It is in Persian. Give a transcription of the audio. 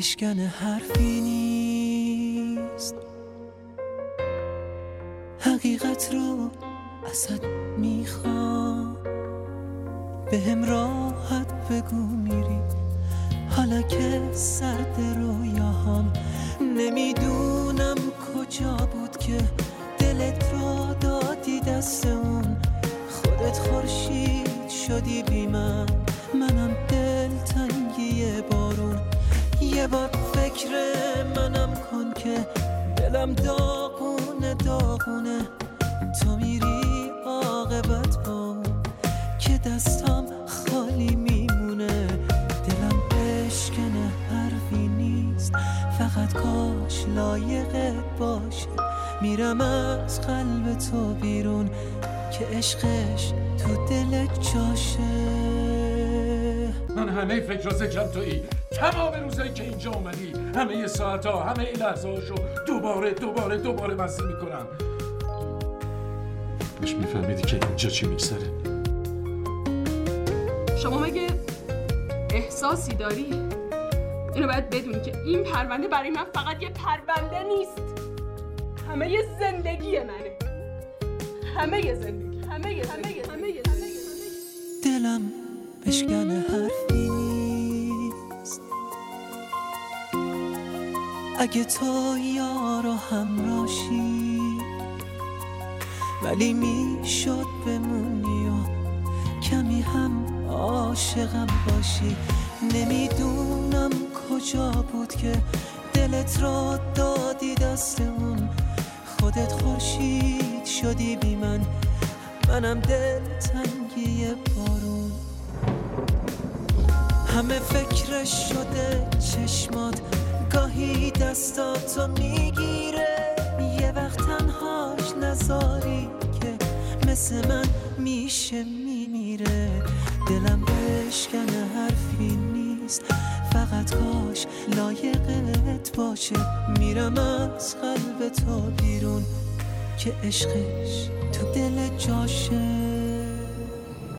بشکنه حرفی نیست، حقیقت رو ازت میخوام، به هم راحت بگو میری حالا که سرد رویاهام. نمیدونم کجا بود که دلت را دادی دست اون، خودت خورشید شدی بی من، منم دلتنگی بارون. یه بار فکر منم کن که دلم داغونه داغونه، تو میری عاقبت با اون که دستم خالی میمونه. دلم بشکنه حرفی نیست، فقط کاش لایقت باشه، میرم از قلب تو بیرون که عشقش تو دلت جاشه. من همه فکر و ذکرم تویی، تمام روزایی که اینجا اومدی، همه ساعتها، همه این لحظه هاشو دوباره مزه میکنم. مش میفهمیدی که اینجا چی میگذره؟ شما مگه احساسی داری؟ اینو باید بدونی که این پرونده برای من فقط یه پرونده نیست، همه زندگی منه، همه زندگی، همه. دلم بشکنه حرفی نیست، اگه تو یار و همراشی، ولی میشد بمونی و کمی هم عاشقم باشی. نمیدونم کجا بود که دلت را دادی دست اون، خودت خورشید شدی بی من، منم دلتنگی بارون. همه فکرش شده چشمات، گاهی دستاتو میگیره، یه وقت تنهاش نذاری که مثل من میشه میمیره. دلم بشکنه حرفی نیست، فقط کاش لایقت باشه، میرم از قلب تو بیرون که عشقش تو دل جاشه.